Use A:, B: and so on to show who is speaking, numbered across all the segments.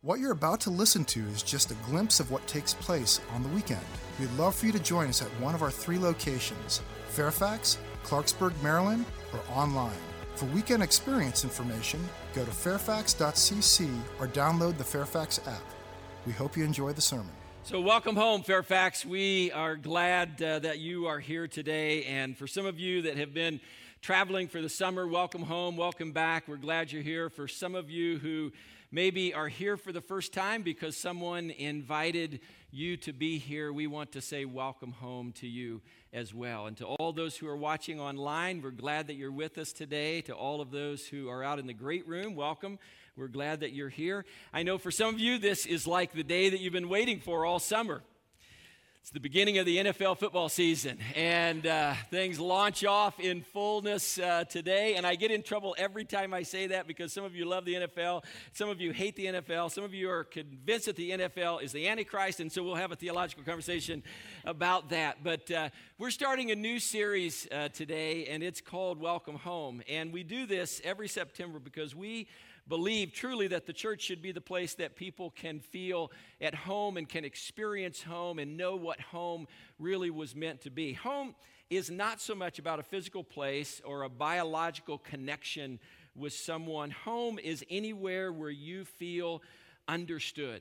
A: What you're about to listen to is just a glimpse of what takes place on the weekend. We'd love for you to join us at one of our 3 locations, Fairfax, Clarksburg, Maryland, or online. For weekend experience information, go to fairfax.cc or download the Fairfax app. We hope you enjoy the sermon.
B: So welcome home, Fairfax. We are glad that you are here today. And for some of you that have been traveling for the summer, welcome home, welcome back. We're glad you're here. For some of you who maybe are here for the first time because someone invited you to be here, we want to say welcome home to you as well. And to all those who are watching online, we're glad that you're with us today. To all of those who are out in the great room, welcome. We're glad that you're here. I know for some of you, this is like the day that you've been waiting for all summer. It's the beginning of the NFL football season, and things launch off in fullness today. And I get in trouble every time I say that because some of you love the NFL, some of you hate the NFL, some of you are convinced that the NFL is the Antichrist, and so we'll have a theological conversation about that. But we're starting a new series today, and it's called Welcome Home. And we do this every September because we believe truly that the church should be the place that people can feel at home and can experience home and know what home really was meant to be. Home is not so much about a physical place or a biological connection with someone. Home is anywhere where you feel understood.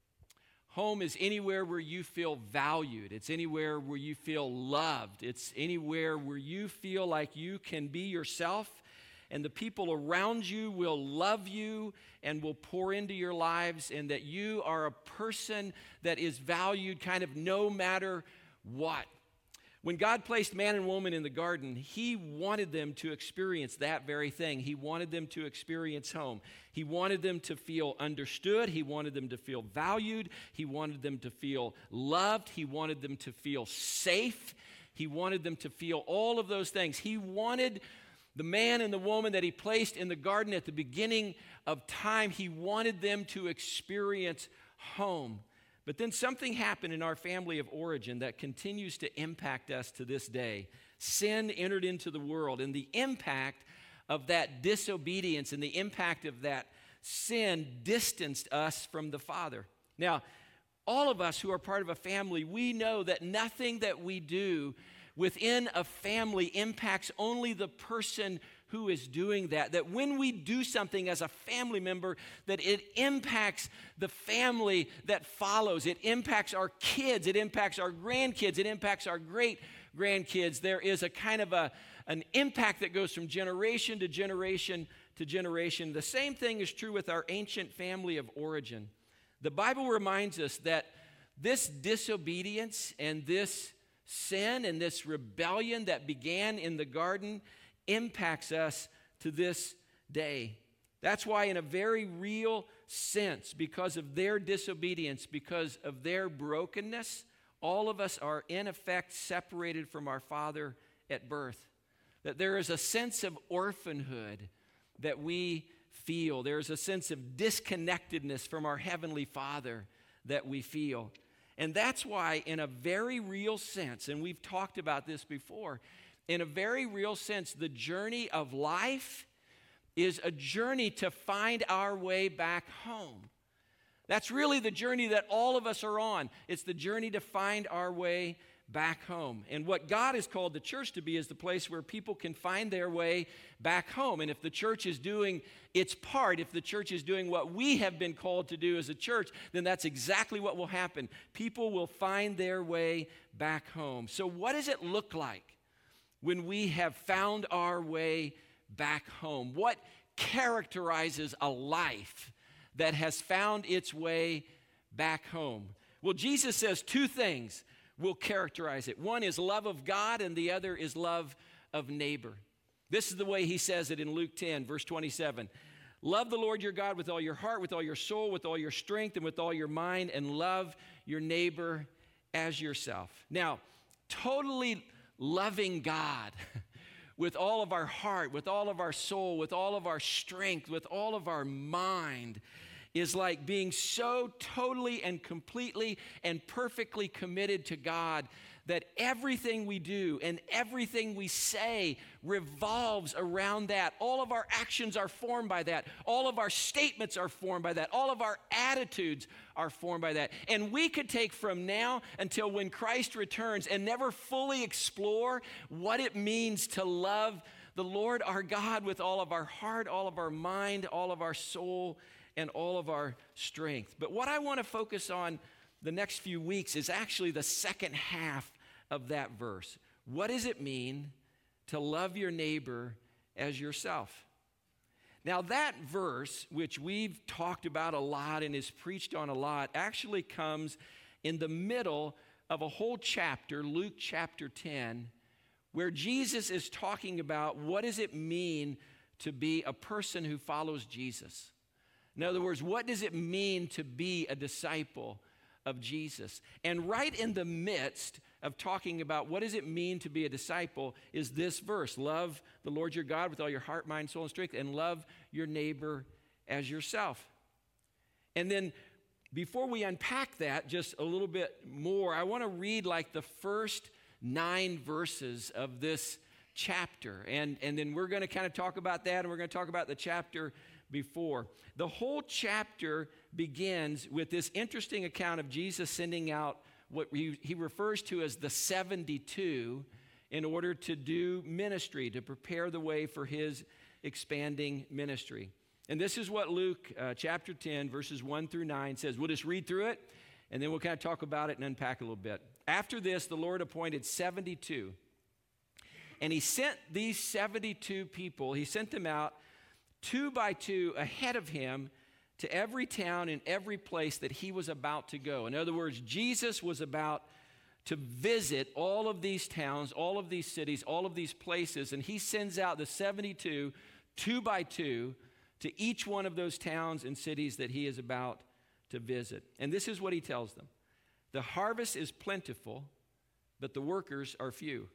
B: Home is anywhere where you feel valued. It's anywhere where you feel loved. It's anywhere where you feel like you can be yourself, and the people around you will love you and will pour into your lives, and that you are a person that is valued kind of no matter what. When God placed man and woman in the garden, He wanted them to experience that very thing. He wanted them to experience home. He wanted them to feel understood. He wanted them to feel valued. He wanted them to feel loved. He wanted them to feel safe. He wanted them to feel all of those things. He wanted the man and the woman that He placed in the garden at the beginning of time, He wanted them to experience home. But then something happened in our family of origin that continues to impact us to this day. Sin entered into the world, and the impact of that disobedience and the impact of that sin distanced us from the Father. Now, all of us who are part of a family, we know that nothing that we do within a family impacts only the person who is doing that. That when we do something as a family member, that it impacts the family that follows. It impacts our kids. It impacts our grandkids. It impacts our great-grandkids. There is a kind of an impact that goes from generation to generation to generation. The same thing is true with our ancient family of origin. The Bible reminds us that this disobedience and this sin and this rebellion that began in the garden impacts us to this day. That's why, in a very real sense, because of their disobedience, because of their brokenness, all of us are in effect separated from our Father at birth. That there is a sense of orphanhood that we feel. There is a sense of disconnectedness from our Heavenly Father that we feel. And that's why, in a very real sense, and we've talked about this before, in a very real sense, the journey of life is a journey to find our way back home. That's really the journey that all of us are on. It's the journey to find our way back home. And what God has called the church to be is the place where people can find their way back home. And if the church is doing its part, if the church is doing what we have been called to do as a church, then that's exactly what will happen. People will find their way back home. So what does it look like when we have found our way back home? What characterizes a life that has found its way back home? Well, Jesus says 2 things will characterize it. One is love of God, and the other is love of neighbor. This is the way He says it in Luke 10, verse 27. Love the Lord your God with all your heart, with all your soul, with all your strength, and with all your mind, and love your neighbor as yourself. Now, totally loving God with all of our heart, with all of our soul, with all of our strength, with all of our mind is like being so totally and completely and perfectly committed to God that everything we do and everything we say revolves around that. All of our actions are formed by that. All of our statements are formed by that. All of our attitudes are formed by that. And we could take from now until when Christ returns and never fully explore what it means to love the Lord our God with all of our heart, all of our mind, all of our soul, and all of our strength. But what I want to focus on the next few weeks is actually the second half of that verse. What does it mean to love your neighbor as yourself? Now that verse, which we've talked about a lot and is preached on a lot, actually comes in the middle of a whole chapter, Luke chapter 10, where Jesus is talking about what does it mean to be a person who follows Jesus. In other words, what does it mean to be a disciple of Jesus? And right in the midst of talking about what does it mean to be a disciple is this verse: love the Lord your God with all your heart, mind, soul, and strength, and love your neighbor as yourself. And then before we unpack that just a little bit more, I want to read like the first 9 verses of this chapter. And then we're going to kind of talk about that, and we're going to talk about the chapter before. The whole chapter begins with this interesting account of Jesus sending out what he refers to as the 72 in order to do ministry, to prepare the way for his expanding ministry. And this is what Luke chapter 10, verses 1 through 9 says. We'll just read through it, and then we'll kind of talk about it and unpack a little bit. After this, the Lord appointed 72. And he sent these 72 people, he sent them out 2 by 2 ahead of him to every town and every place that he was about to go. In other words, Jesus was about to visit all of these towns, all of these cities, all of these places, and he sends out the 72, 2 by 2, to each one of those towns and cities that he is about to visit. And this is what he tells them: the harvest is plentiful, but the workers are few.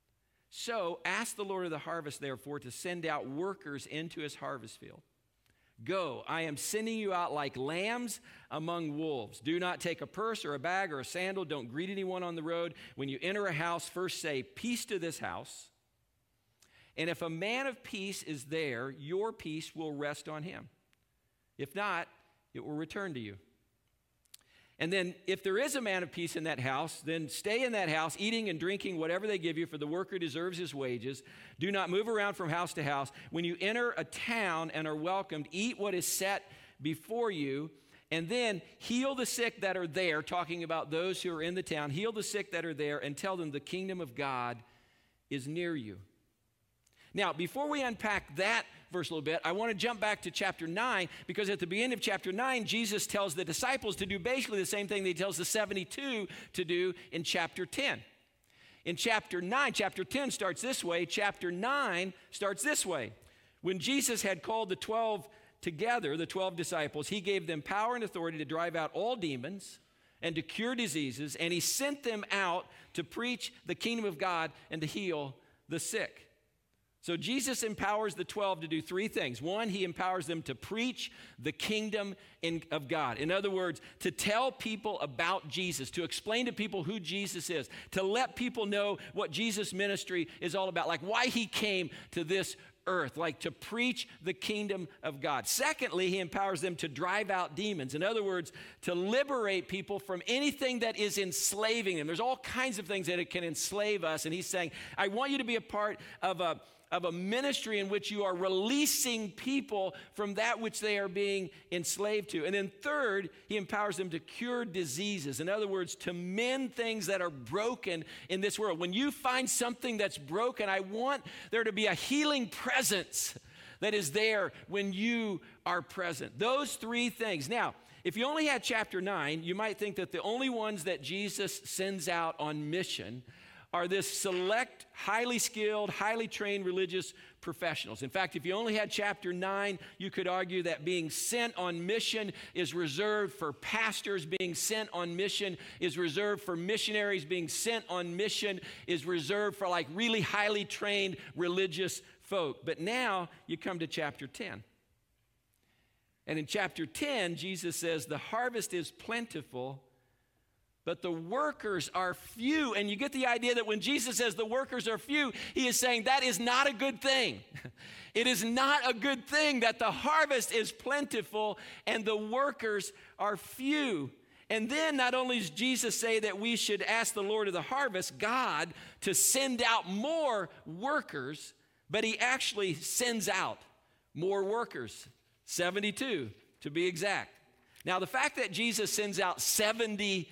B: So ask the Lord of the harvest, therefore, to send out workers into his harvest field. Go, I am sending you out like lambs among wolves. Do not take a purse or a bag or a sandal. Don't greet anyone on the road. When you enter a house, first say, peace to this house. And if a man of peace is there, your peace will rest on him. If not, it will return to you. And then if there is a man of peace in that house, then stay in that house, eating and drinking whatever they give you, for the worker deserves his wages. Do not move around from house to house. When you enter a town and are welcomed, eat what is set before you, and then heal the sick that are there, talking about those who are in the town. Heal the sick that are there and tell them the kingdom of God is near you. Now, before we unpack that verse a little bit, I want to jump back to chapter 9, because at the beginning of chapter 9, Jesus tells the disciples to do basically the same thing that he tells the 72 to do in chapter 10. In chapter 9, chapter 10 starts this way. Chapter 9 starts this way. When Jesus had called the 12 together, the 12 disciples, he gave them power and authority to drive out all demons and to cure diseases, and he sent them out to preach the kingdom of God and to heal the sick. So Jesus empowers the 12 to do 3 things. 1, he empowers them to preach the kingdom of God. In other words, to tell people about Jesus, to explain to people who Jesus is, to let people know what Jesus' ministry is all about, like why he came to this earth, like to preach the kingdom of God. Secondly, he empowers them to drive out demons. In other words, to liberate people from anything that is enslaving them. There's all kinds of things that it can enslave us, and he's saying, I want you to be a part of a ministry in which you are releasing people from that which they are being enslaved to. And then third, he empowers them to cure diseases. In other words, to mend things that are broken in this world. When you find something that's broken, I want there to be a healing presence that is there when you are present. Those 3 things. Now, if you only had chapter 9, you might think that the only ones that Jesus sends out on mission are this select, highly skilled, highly trained religious professionals. In fact, if you only had chapter 9, you could argue that being sent on mission is reserved for pastors. Being sent on mission is reserved for missionaries. Being sent on mission is reserved for like really highly trained religious folk. But now you come to chapter 10. And in chapter 10, Jesus says, the harvest is plentiful, but the workers are few. And you get the idea that when Jesus says the workers are few, he is saying that is not a good thing. It is not a good thing that the harvest is plentiful and the workers are few. And then not only does Jesus say that we should ask the Lord of the harvest, God, to send out more workers, but he actually sends out more workers, 72 to be exact. Now, the fact that Jesus sends out 72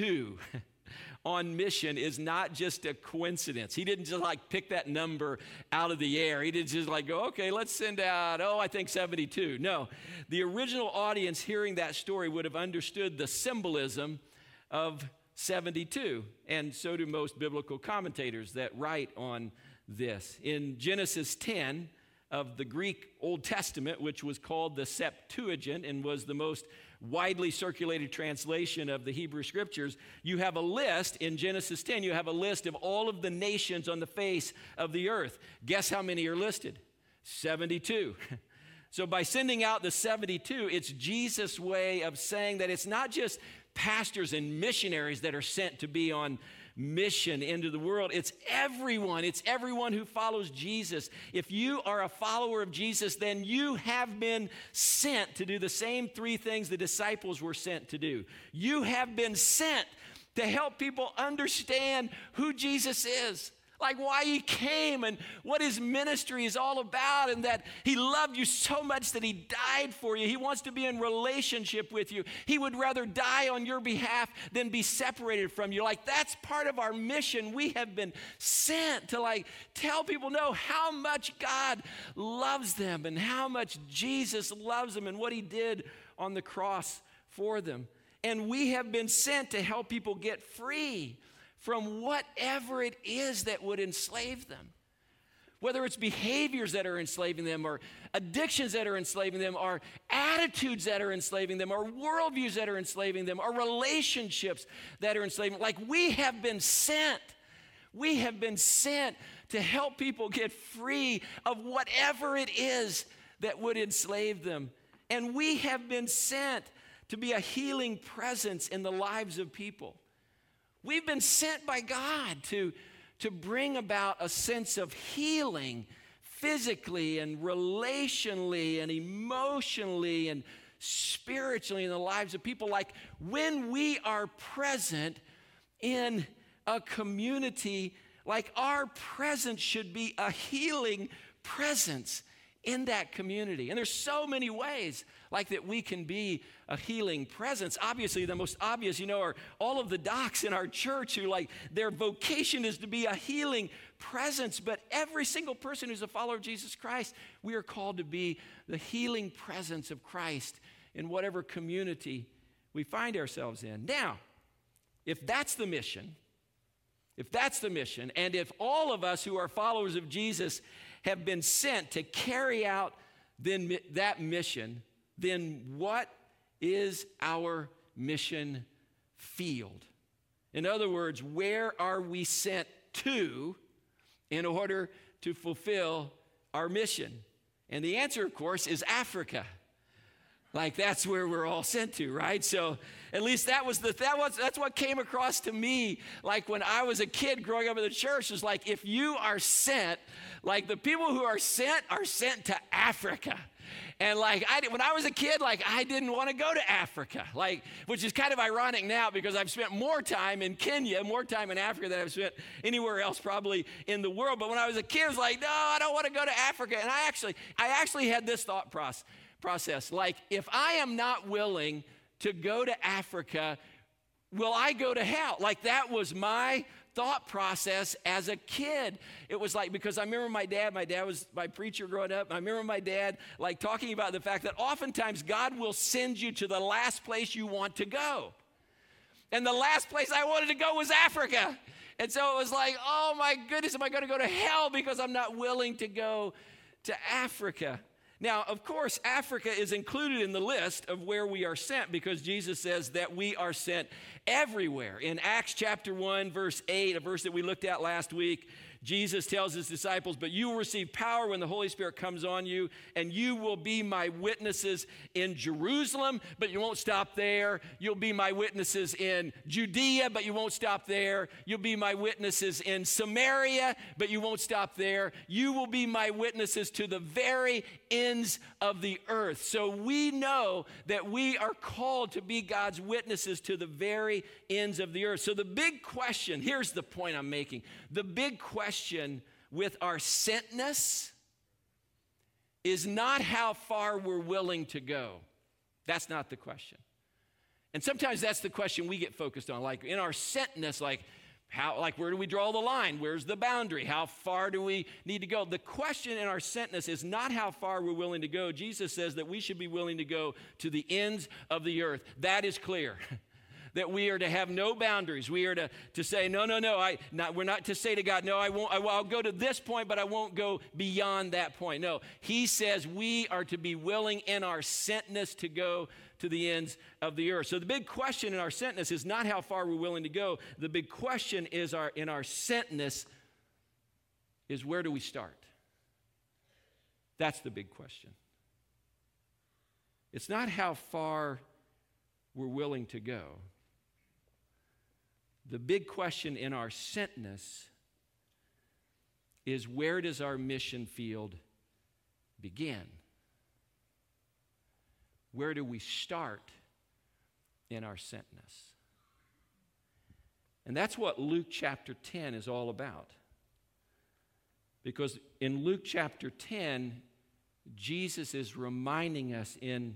B: on mission is not just a coincidence. He didn't just like pick that number out of the air. He didn't just like go, okay, let's send out, I think 72. No, the original audience hearing that story would have understood the symbolism of 72, and so do most biblical commentators that write on this. In Genesis 10 of the Greek Old Testament, which was called the Septuagint and was the most widely circulated translation of the Hebrew Scriptures, you have a list in Genesis 10, you have a list of all of the nations on the face of the earth. Guess how many are listed? 72. So by sending out the 72, it's Jesus' way of saying that it's not just pastors and missionaries that are sent to be on mission into the world. It's everyone who follows Jesus. If you are a follower of Jesus, then you have been sent to do the same three things the disciples were sent to do. You have been sent to help people understand who Jesus is, like why he came and what his ministry is all about, and that he loved you so much that he died for you. He wants to be in relationship with you. He would rather die on your behalf than be separated from you. Like, that's part of our mission. We have been sent to tell people how much God loves them and how much Jesus loves them and what he did on the cross for them. And we have been sent to help people get free from whatever it is that would enslave them. Whether it's behaviors that are enslaving them, or addictions that are enslaving them, or attitudes that are enslaving them, or worldviews that are enslaving them, or relationships that are enslaving them. Like, we have been sent. We have been sent to help people get free of whatever it is that would enslave them. And we have been sent to be a healing presence in the lives of people. We've been sent by God to bring about a sense of healing physically and relationally and emotionally and spiritually in the lives of people. Like, when we are present in a community, like, our presence should be a healing presence in that community. And there's so many ways like that we can be a healing presence. Obviously, the most obvious, are all of the docs in our church who, their vocation is to be a healing presence. But every single person who's a follower of Jesus Christ, we are called to be the healing presence of Christ in whatever community we find ourselves in. Now, if that's the mission, and if all of us who are followers of Jesus have been sent to carry out then that mission, then what is our mission field? In other words, where are we sent to in order to fulfill our mission? And the answer, of course, is Africa. That's where we're all sent to, right? So at least that's what came across to me. When I was a kid growing up in the church, was if you are sent, the people who are sent to Africa. And when I was a kid, I didn't want to go to Africa, which is kind of ironic now because I've spent more time in Kenya, more time in Africa than I've spent anywhere else probably in the world. But when I was a kid, I was no, I don't want to go to Africa. And I actually had this thought process. If I am not willing to go to Africa, will I go to hell? That was my thought process as a kid. It was because I remember my dad was my preacher growing up. I remember my dad talking about the fact that oftentimes God will send you to the last place you want to go. And the last place I wanted to go was Africa. And so it was oh my goodness, am I going to go to hell because I'm not willing to go to Africa? Now, of course, Africa is included in the list of where we are sent because Jesus says that we are sent everywhere. In Acts chapter 1, verse 8, a verse that we looked at last week, Jesus tells his disciples, but you will receive power when the Holy Spirit comes on you, and you will be my witnesses in Jerusalem, but you won't stop there. You'll be my witnesses in Judea, but you won't stop there. You'll be my witnesses in Samaria, but you won't stop there. You will be my witnesses to the very ends of the earth. So we know that we are called to be God's witnesses to the very ends of the earth. So the big question, here's the point I'm making. The big question with our sentness is not how far we're willing to go. That's not the question. And sometimes that's the question we get focused on. Like in our sentness, where do we draw the line? Where's the boundary? How far do we need to go? The question in our sentness is not how far we're willing to go. Jesus says that we should be willing to go to the ends of the earth. That is clear. That we are to have no boundaries. We are to say, no, we're not to say to God, no, I'll go to this point, but I won't go beyond that point. No, he says we are to be willing in our sentness to go to the ends of the earth. So the big question in our sentness is not how far we're willing to go. The big question is in our sentness is where do we start? That's the big question. It's not how far we're willing to go. The big question in our sentness is where does our mission field begin? Where do we start in our sentness? And that's what Luke chapter 10 is all about. Because in Luke chapter 10, Jesus is reminding us in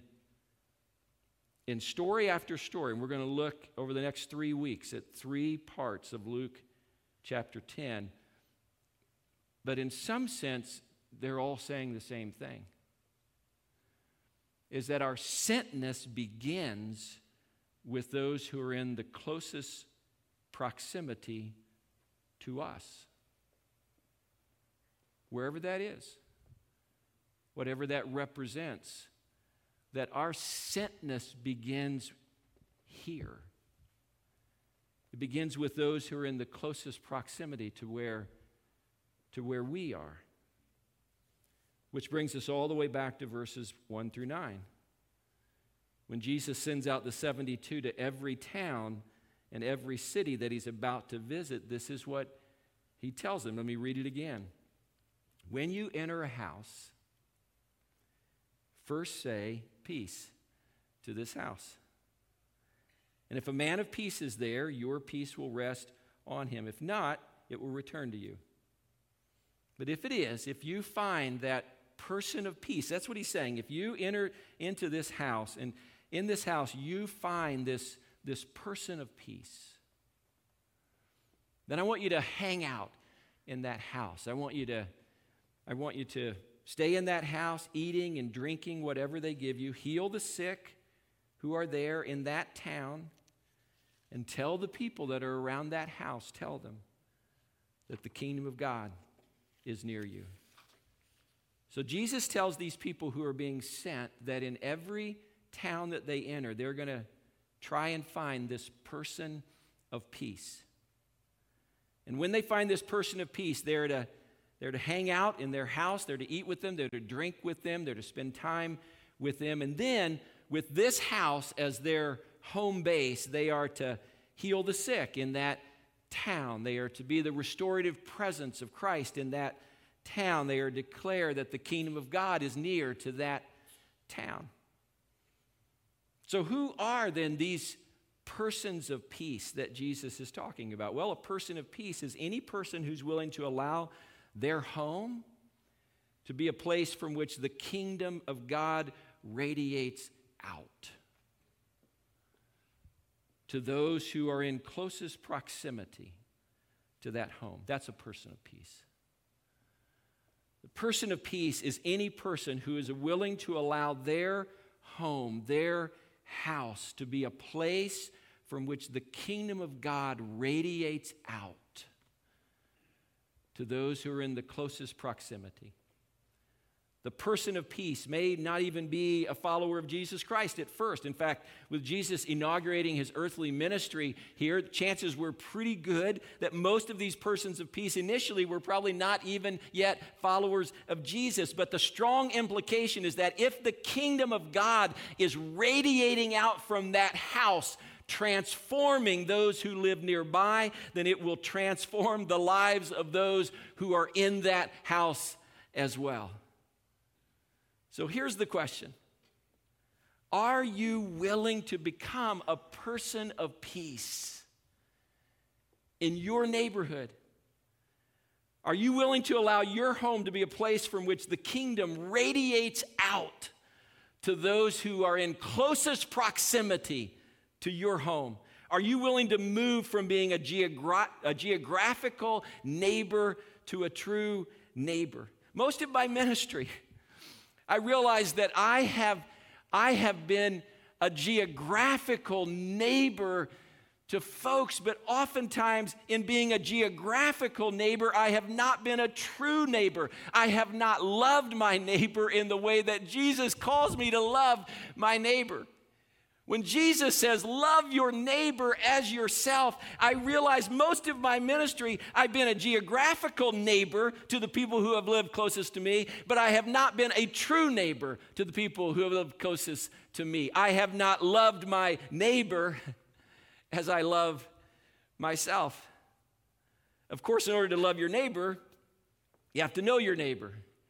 B: story after story, and we're going to look over the next 3 weeks at 3 parts of Luke chapter 10. But in some sense, they're all saying the same thing. Is that our sentness begins with those who are in the closest proximity to us. Wherever that is, whatever that represents, that our sentness begins here. It begins with those who are in the closest proximity to where we are. Which brings us all the way back to verses 1 through 9. When Jesus sends out the 72 to every town and every city that he's about to visit, this is what he tells them. Let me read it again. When you enter a house, first say, peace to this house. And if a man of peace is there, your peace will rest on him. If not, it will return to you. But if it is, if you find that person of peace, that's what he's saying. If you enter into this house, and in this house you find this person of peace, then I want you to hang out in that house. I want you to stay in that house, eating and drinking whatever they give you. Heal the sick who are there in that town, and tell the people that are around that house, tell them that the kingdom of God is near you. So Jesus tells these people who are being sent that in every town that they enter, they're going to try and find this person of peace. And when they find this person of peace, they're to hang out in their house, they're to eat with them, they're to drink with them, they're to spend time with them. And then, with this house as their home base, they are to heal the sick in that town. They are to be the restorative presence of Christ in that town. They are to declare that the kingdom of God is near to that town. So who are then these persons of peace that Jesus is talking about? Well, a person of peace is any person who's willing to allow their home to be a place from which the kingdom of God radiates out to those who are in closest proximity to that home. That's a person of peace. The person of peace is any person who is willing to allow their home, their house, to be a place from which the kingdom of God radiates out to those who are in the closest proximity. the person of peace, may not even be a follower of Jesus Christ at first. In fact, with Jesus inaugurating his earthly ministry here, chances were pretty good that most of these persons of peace initially were probably not even yet followers of Jesus. But the strong implication is that if the kingdom of God is radiating out from that house, transforming those who live nearby, then it will transform the lives of those who are in that house as well. So here's the question. Are you willing to become a person of peace in your neighborhood? Are you willing to allow your home to be a place from which the kingdom radiates out to those who are in closest proximity to your home? Are you willing to move from being a geographical neighbor to a true neighbor? Most of my ministry, I realize that I have been a geographical neighbor to folks, but oftentimes in being a geographical neighbor, I have not been a true neighbor. I have not loved my neighbor in the way that Jesus calls me to love my neighbor. When Jesus says, love your neighbor as yourself, I realize most of my ministry, I've been a geographical neighbor to the people who have lived closest to me, but I have not been a true neighbor to the people who have lived closest to me. I have not loved my neighbor as I love myself. Of course, in order to love your neighbor, you have to know your neighbor.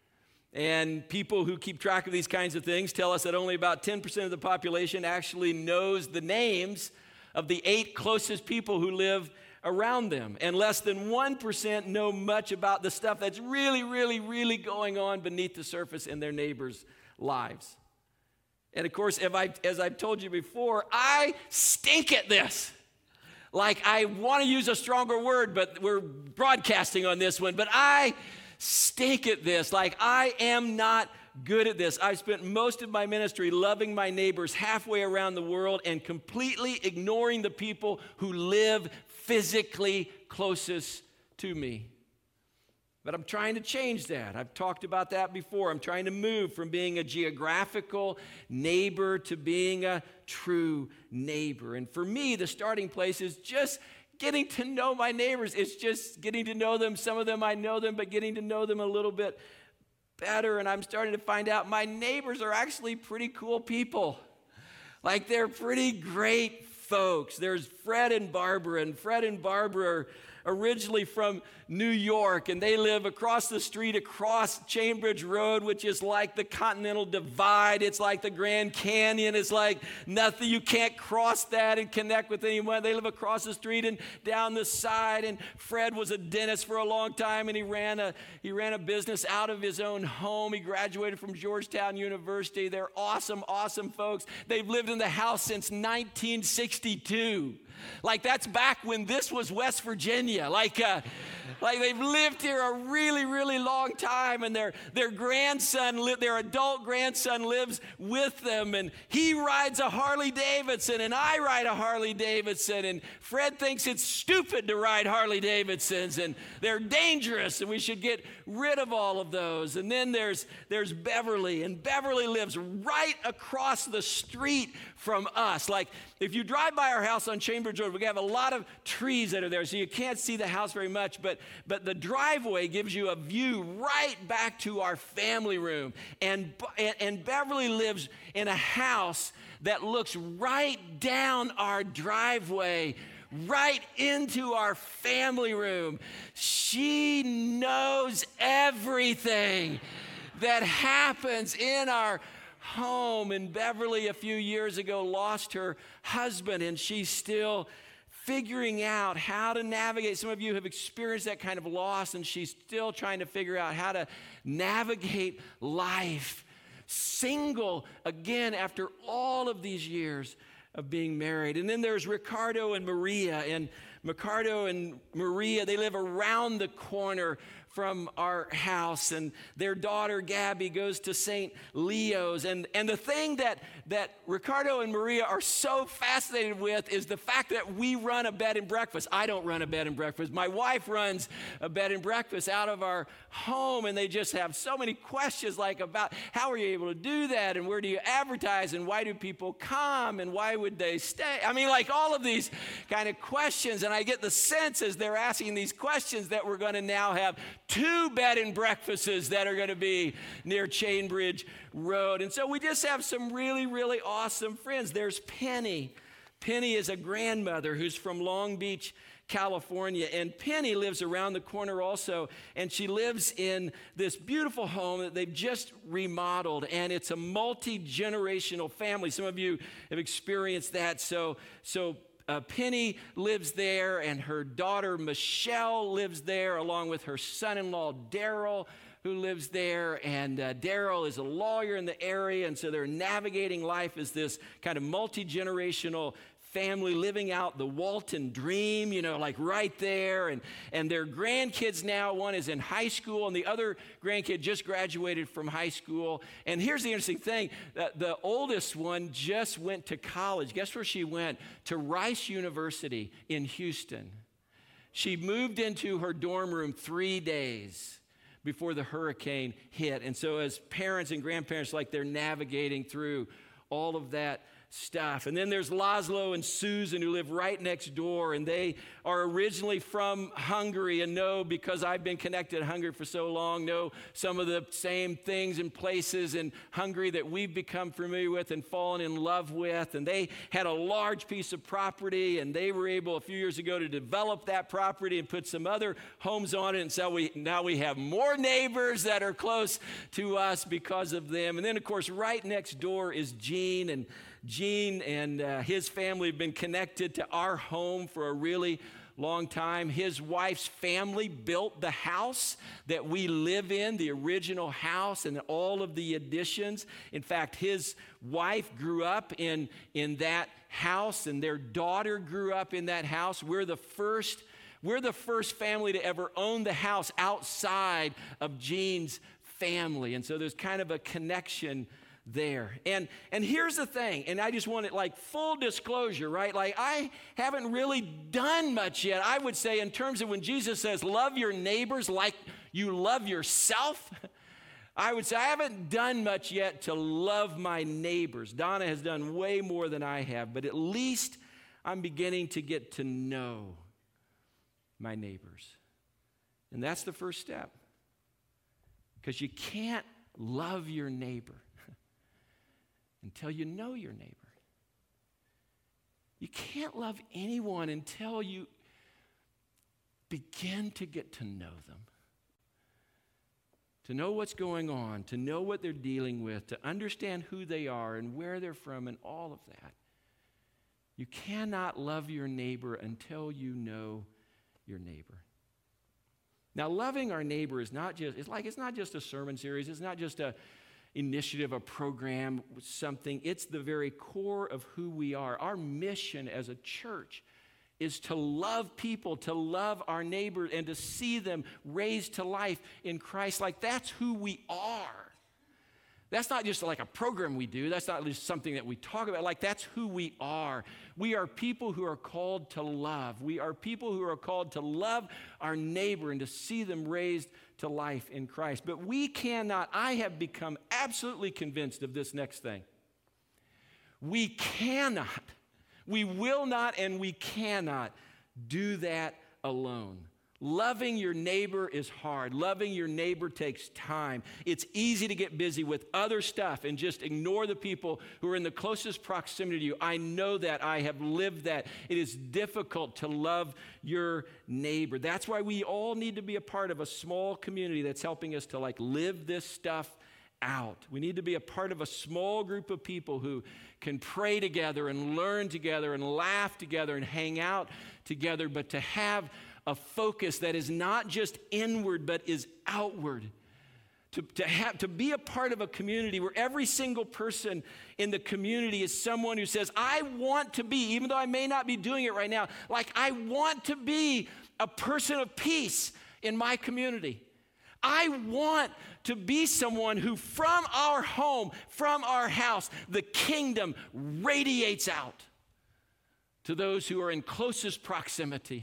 B: And people who keep track of these kinds of things tell us that only about 10% of the population actually knows the names of the 8 closest people who live around them. And less than 1% know much about the stuff that's really, really, really going on beneath the surface in their neighbors' lives. And of course, as I've told you before, I stink at this. Like, I want to use a stronger word, but we're broadcasting on this one. But I stink at this. Like, I am not good at this. I've spent most of my ministry loving my neighbors halfway around the world and completely ignoring the people who live physically closest to me. But I'm trying to change that. I've talked about that before. I'm trying to move from being a geographical neighbor to being a true neighbor. And for me, the starting place is just getting to know my neighbors. It's just getting to know them. Some of them I know them, but getting to know them a little bit better. And I'm starting to find out my neighbors are actually pretty cool people. Like, they're pretty great folks. There's Fred and Barbara, and Fred and Barbara are originally from New York, and they live across the street, across Chambridge Road, which is like the Continental Divide. It's like the Grand Canyon. It's like nothing. You can't cross that and connect with anyone. They live across the street and down the side. And Fred was a dentist for a long time, and he ran a business out of his own home. He graduated from Georgetown University. They're awesome, awesome folks. They've lived in the house since 1962. Like, that's back when this was West Virginia. Like they've lived here a really, really long time, and their adult grandson lives with them, and he rides a Harley Davidson, and I ride a Harley Davidson, and Fred thinks it's stupid to ride Harley Davidsons, and they're dangerous, and we should get rid of all of those. And then there's Beverly, and Beverly lives right across the street from us. Like, if you drive by our house on Chambers Road, we have a lot of trees that are there, so you can't see the house very much, but the driveway gives you a view right back to our family room. And Beverly lives in a house that looks right down our driveway, right into our family room. She knows everything that happens in our home. And Beverly, a few years ago, lost her husband, and she's still figuring out how to navigate. Some of you have experienced that kind of loss, and she's still trying to figure out how to navigate life. Single again after all of these years of being married. And then there's Ricardo and Maria, and Ricardo and Maria, they live around the corner from our house, and their daughter Gabby goes to St. Leo's. And the thing that Ricardo and Maria are so fascinated with is the fact that we run a bed and breakfast. I don't run a bed and breakfast. My wife runs a bed and breakfast out of our home, and they just have so many questions like about how are you able to do that, and where do you advertise, and why do people come, and why would they stay? I mean, like all of these kind of questions, and I get the sense as they're asking these questions that we're going to now have 2 bed and breakfasts that are going to be near Chainbridge Road. And so we just have some really, really awesome friends. There's Penny. Penny is a grandmother who's from Long Beach, California. And Penny lives around the corner also. And she lives in this beautiful home that they've just remodeled. And it's a multi-generational family. Some of you have experienced that. So Penny lives there, and her daughter Michelle lives there, along with her son-in-law Daryl, who lives there. And Daryl is a lawyer in the area, and so they're navigating life as this kind of multi-generational family living out the Walton dream, like right there. And their grandkids now, one is in high school, and the other grandkid just graduated from high school. And here's the interesting thing, the oldest one just went to college. Guess where she went? To Rice University in Houston. She moved into her dorm room 3 days before the hurricane hit. And so as parents and grandparents, like they're navigating through all of that stuff. And then there's Laszlo and Susan, who live right next door, and they are originally from Hungary, and know, because I've been connected to Hungary for so long, know some of the same things and places in Hungary that we've become familiar with and fallen in love with. And they had a large piece of property, and they were able a few years ago to develop that property and put some other homes on it. And so now we have more neighbors that are close to us because of them. And then, of course, right next door is Gene, and Gene and his family have been connected to our home for a really long time. His wife's family built the house that we live in, the original house, and all of the additions. In fact, his wife grew up in that house, and their daughter grew up in that house. We're the first family to ever own the house outside of Gene's family. And so there's kind of a connection there. And here's the thing, and I just want it like full disclosure, right? Like I haven't really done much yet, I would say, in terms of when Jesus says, love your neighbors like you love yourself. I would say I haven't done much yet to love my neighbors. Donna has done way more than I have, but at least I'm beginning to get to know my neighbors. And that's the first step. Because you can't love your neighbor until you know your neighbor. You can't love anyone until you begin to get to know them. To know what's going on, to know what they're dealing with, to understand who they are and where they're from and all of that. You cannot love your neighbor until you know your neighbor. Now, loving our neighbor is not just, it's not just a sermon series, it's not just a initiative, a program, something. It's the very core of who we are. Our mission as a church is to love people, to love our neighbors, and to see them raised to life in Christ. Like that's who we are. That's not just like a program we do. That's not just something that we talk about. Like that's who we are. We are people who are called to love. We are people who are called to love our neighbor and to see them raised to life in Christ. But we cannot, I have become absolutely convinced of this next thing. We cannot, we will not, and we cannot do that alone. Loving your neighbor is hard. Loving your neighbor takes time. It's easy to get busy with other stuff and just ignore the people who are in the closest proximity to you. I know that. I have lived that. It is difficult to love your neighbor. That's why we all need to be a part of a small community that's helping us to live this stuff out. We need to be a part of a small group of people who can pray together and learn together and laugh together and hang out together, but to have a focus that is not just inward but is outward. to be a part of a community where every single person in the community is someone who says, I want to be, even though I may not be doing it right now, like I want to be a person of peace in my community. I want to be someone who from our home, from our house, the kingdom radiates out to those who are in closest proximity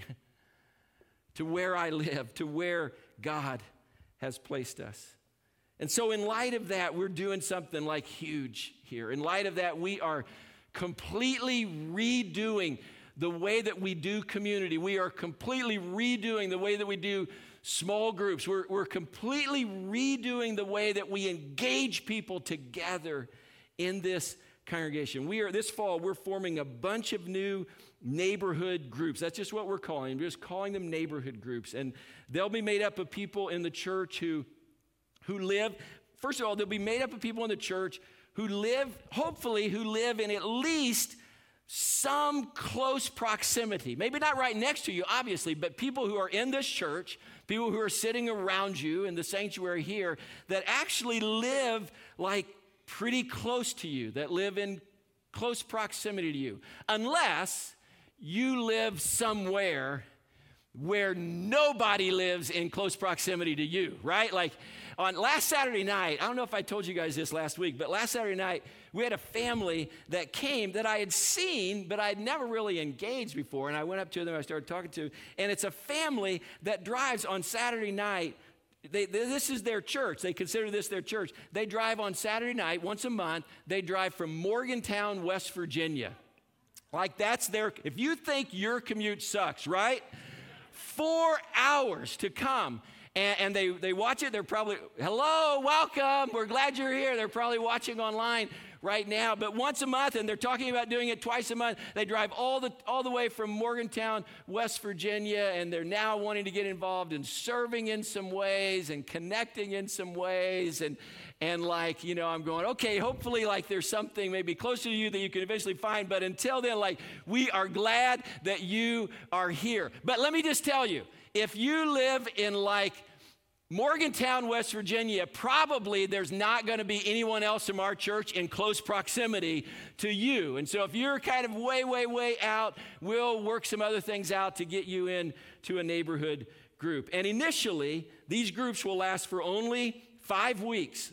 B: to where I live, to where God has placed us. And so in light of that, we're doing something like huge here. In light of that, we are completely redoing the way that we do community. We are completely redoing the way that we do small groups. We're completely redoing the way that we engage people together in this congregation. This fall, we're forming a bunch of new neighborhood groups. That's just what we're calling them. We're just calling them neighborhood groups. And they'll be made up of people in the church who live, first of all, they'll be made up of people in the church who live in at least some close proximity. Maybe not right next to you, obviously, but people who are in this church, people who are sitting around you in the sanctuary here that actually live like pretty close to you, that live in close proximity to you. Unless you live somewhere where nobody lives in close proximity to you, right? Like on last Saturday night, I don't know if I told you guys this last week, but last Saturday night, we had a family that came that I had seen, but I'd never really engaged before. And I went up to them, I started talking to them, and it's a family that drives on Saturday night. This is their church. They consider this their church. They drive on Saturday night, once a month. They drive from Morgantown, West Virginia. Like that's if you think your commute sucks, right? 4 hours to come. And they watch it. They're probably, hello, welcome. We're glad you're here. They're probably watching online right now. But once a month, and they're talking about doing it twice a month, they drive all the way from Morgantown, West Virginia, and they're now wanting to get involved in serving in some ways and connecting in some ways. And like, you know, I'm going, okay, hopefully like there's something maybe closer to you that you can eventually find. But until then, like, we are glad that you are here. But let me just tell you, if you live in like Morgantown, West Virginia, probably there's not going to be anyone else from our church in close proximity to you. And so if you're kind of way, way, way out, we'll work some other things out to get you into a neighborhood group. And initially, these groups will last for only 5 weeks.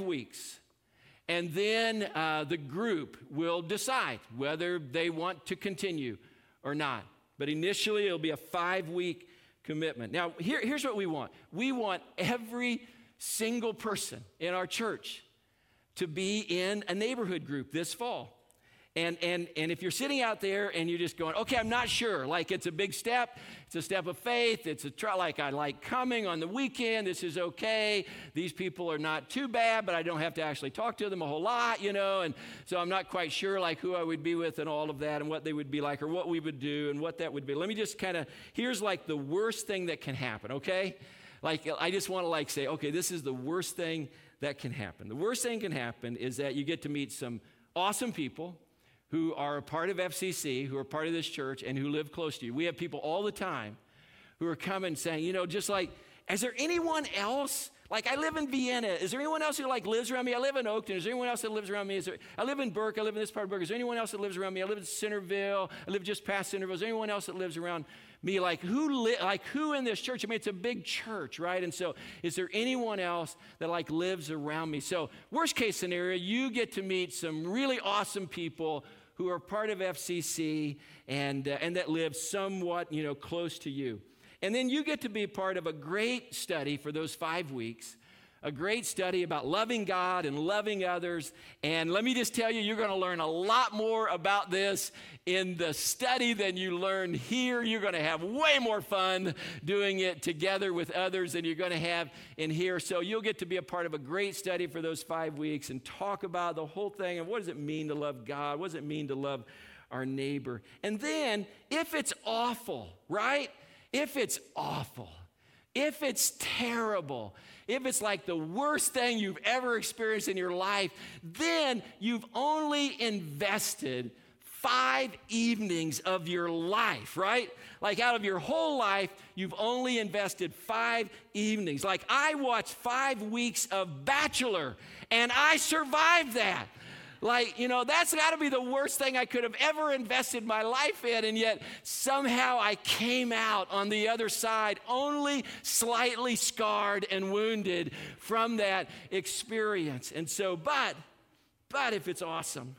B: And then the group will decide whether they want to continue or not. But initially, it'll be a 5-week commitment. Now, here's what we want. We want every single person in our church to be in a neighborhood group this fall. And if you're sitting out there and you're just going, okay, I'm not sure, like it's a big step, it's a step of faith, it's a try, like I like coming on the weekend, this is okay, these people are not too bad, but I don't have to actually talk to them a whole lot, you know, and so I'm not quite sure like who I would be with and all of that and what they would be like or what we would do and what that would be. Let me just kind of, here's like the worst thing that can happen, okay? Like I just want to like say, okay, this is the worst thing that can happen. The worst thing can happen is that you get to meet some awesome people who are a part of FCC, who are part of this church, and who live close to you. We have people all the time who are coming saying, you know, just like, is there anyone else? Like, I live in Vienna. Is there anyone else who, like, lives around me? I live in Oakton. Is there anyone else that lives around me? I live in Burke. I live in this part of Burke. Is there anyone else that lives around me? I live in Centerville. I live just past Centerville. Is there anyone else that lives around me? Like, who in this church? I mean, it's a big church, right? And so, is there anyone else that, like, lives around me? So, worst case scenario, you get to meet some really awesome people who are part of FCC and that live somewhat, you know, close to you. And then you get to be part of a great study for those 5 weeks, a great study about loving God and loving others. And let me just tell you, you're going to learn a lot more about this in the study than you learn here. You're going to have way more fun doing it together with others than you're going to have in here. So you'll get to be a part of a great study for those 5 weeks and talk about the whole thing and what does it mean to love God? What does it mean to love our neighbor? And then if it's awful, right? If it's awful, if it's terrible, if it's like the worst thing you've ever experienced in your life, then you've only invested 5 evenings of your life, right? Like out of your whole life, you've only invested 5 evenings. Like I watched 5 weeks of Bachelor, and I survived that. Like, that's got to be the worst thing I could have ever invested my life in, and yet somehow I came out on the other side only slightly scarred and wounded from that experience. And so, but if it's awesome,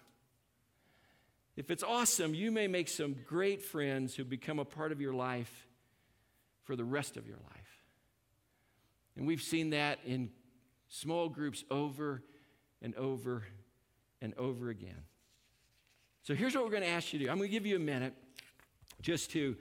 B: you may make some great friends who become a part of your life for the rest of your life. And we've seen that in small groups over and over and over again. So here's what we're going to ask you to do. I'm going to give you a minute just to,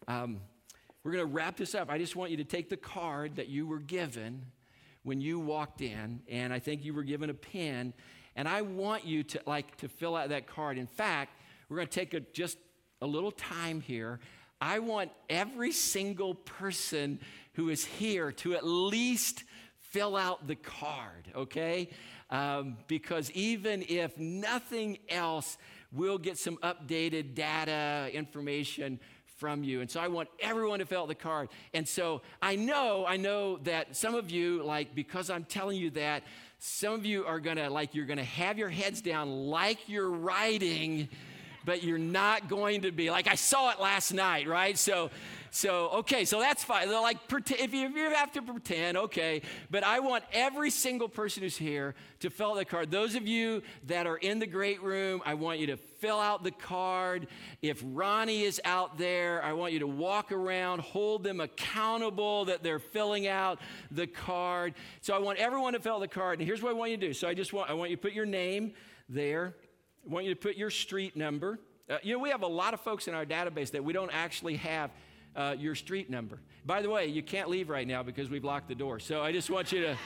B: we're going to wrap this up. I just want you to take the card that you were given when you walked in, and I think you were given a pen, and I want you to fill out that card. In fact, we're going to take just a little time here. I want every single person who is here to at least fill out the card, okay? Because even if nothing else, we'll get some updated data, information from you. And so I want everyone to fill out the card. And so I know that some of you, because I'm telling you that, some of you are you're gonna have your heads down like you're writing, but you're not going to be. I saw it last night, right? So okay, so that's fine. If you have to pretend, okay. But I want every single person who's here to fill out the card. Those of you that are in the great room, I want you to fill out the card. If Ronnie is out there, I want you to walk around, hold them accountable that they're filling out the card. So I want everyone to fill out the card. And here's what I want you to do. So I want you to put your name there. I want you to put your street number. We have a lot of folks in our database that we don't actually have your street number. By the way, you can't leave right now because we've locked the door. So I just want you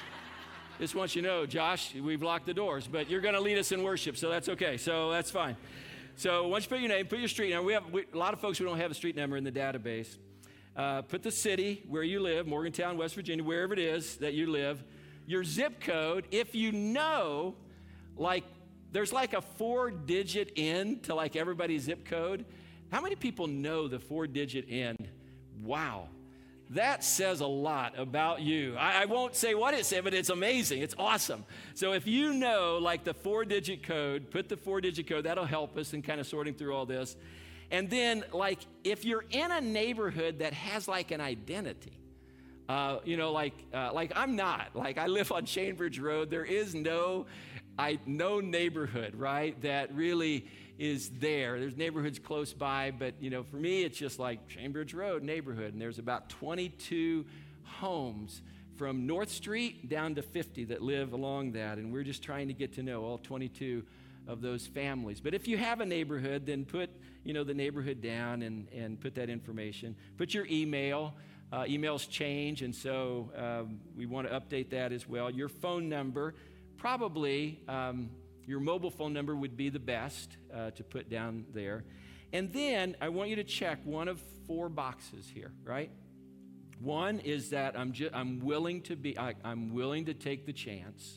B: to know, Josh, we've locked the doors, but you're going to lead us in worship, so that's okay. So that's fine. So once you put your name, put your street number. We have a lot of folks who don't have a street number in the database. Put the city where you live, Morgantown, West Virginia, wherever it is that you live. Your zip code, if you know, there's a 4-digit end to everybody's zip code. How many people know the 4-digit end? Wow. That says a lot about you. I won't say what it said, but it's amazing. It's awesome. So if you know the 4-digit code, put the 4-digit code. That'll help us in kind of sorting through all this. And then if you're in a neighborhood that has an identity, I'm not. I live on Chainbridge Road. There is no neighborhood, right, that really is there. There's neighborhoods close by, but, for me, it's just Chainbridge Road neighborhood, and there's about 22 homes from North Street down to 50 that live along that, and we're just trying to get to know all 22 of those families. But if you have a neighborhood, then put, the neighborhood down and put that information. Put your email. Emails change, and so we want to update that as well. Your phone number. Probably your mobile phone number would be the best to put down there. And then I want you to check one of 4 boxes here, right? One is that I'm willing to take the chance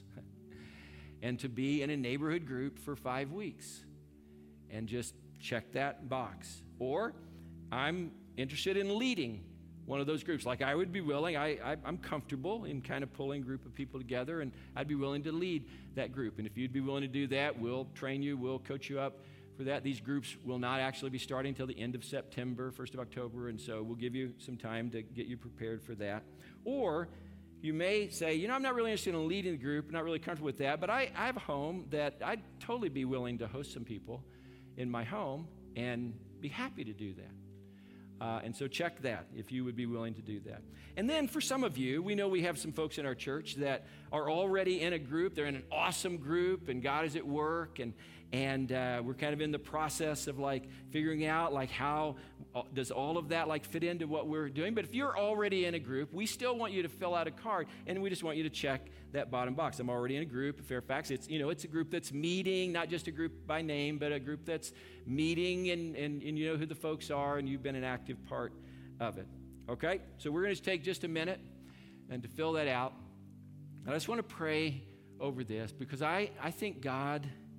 B: and to be in a neighborhood group for 5 weeks, and just check that box. Or I'm interested in leading one of those groups. I would be willing, I'm comfortable in kind of pulling a group of people together, and I'd be willing to lead that group. And if you'd be willing to do that, we'll train you, we'll coach you up for that. These groups will not actually be starting until the end of September, 1st of October, and so we'll give you some time to get you prepared for that. Or you may say, I'm not really interested in leading the group, not really comfortable with that, but I have a home that I'd totally be willing to host some people in my home and be happy to do that. And so check that if you would be willing to do that. And then for some of you, we know we have some folks in our church that are already in a group. They're in an awesome group, and God is at work, and we're kind of in the process of figuring out how does all of that fit into what we're doing. But if you're already in a group, we still want you to fill out a card, and we just want you to check that bottom box. I'm already in a group at Fairfax. It's it's a group that's meeting, not just a group by name, but a group that's meeting, and you know who the folks are, and you've been an active part of it. Okay, so we're going to take just a minute and to fill that out. I just want to pray over this because I think God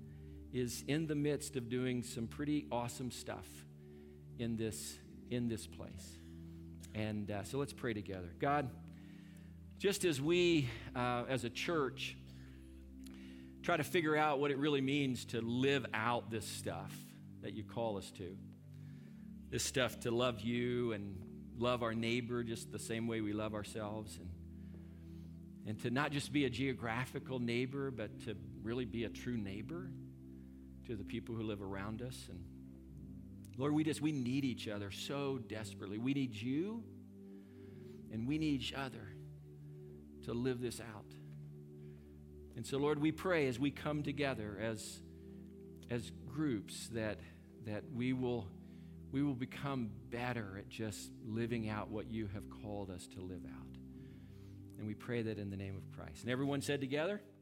B: is in the midst of doing some pretty awesome stuff in this place. And so let's pray together. God, just as we as a church try to figure out what it really means to live out this stuff that you call us to, this stuff to love you and love our neighbor just the same way we love ourselves, and to not just be a geographical neighbor, but to really be a true neighbor to the people who live around us. And Lord, we need each other so desperately. We need you, and we need each other to live this out. And so, Lord, we pray as we come together as groups that we will become better at just living out what you have called us to live out. And we pray that in the name of Christ. And everyone said together,